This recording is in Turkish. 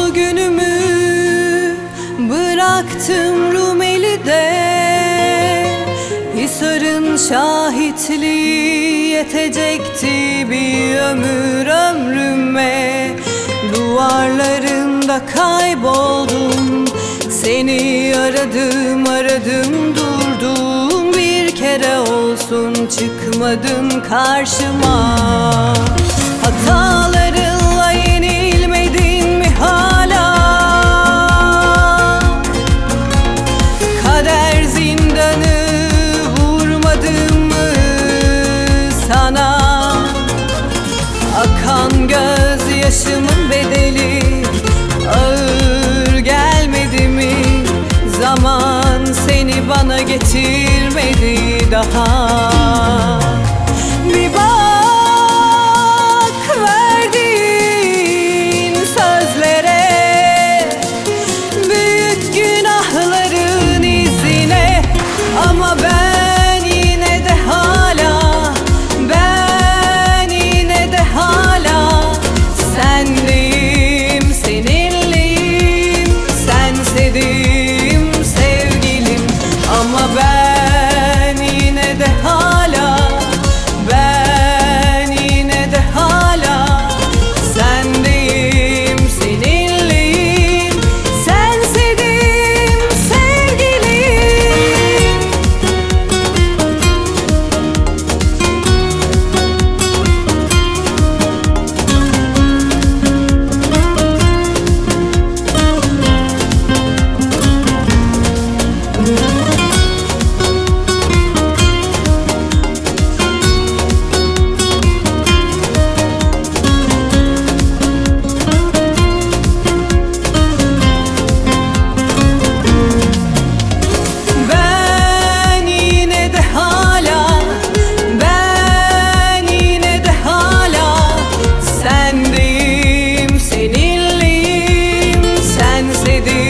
günümü bıraktım Rumeli'de. Hisar'ın şahitliği yetecekti bir ömür ömrüme. Duvarlarında kayboldum, seni aradım aradım durdum. Bir kere olsun çıkmadın karşıma. Hatalarınla yenilmedin mi hala? Kader zindanı vurmadım mı sana? Akan gözyaşımın bedeli ağır gelmedi mi? Zaman seni bana getirmedi daha. Bir bak verdiğin sözlere, büyük günahların izine. Ama ben yine de hala, ben yine de hala sendeyim, seninleyim, sensedim sevgilim. Ama ben yine de hala, ben yine de hala sendeyim, seninleyim, sensedim sevgilim. Ben yine de hala, ben yine de hala sendeyim, seninleyim, sensedim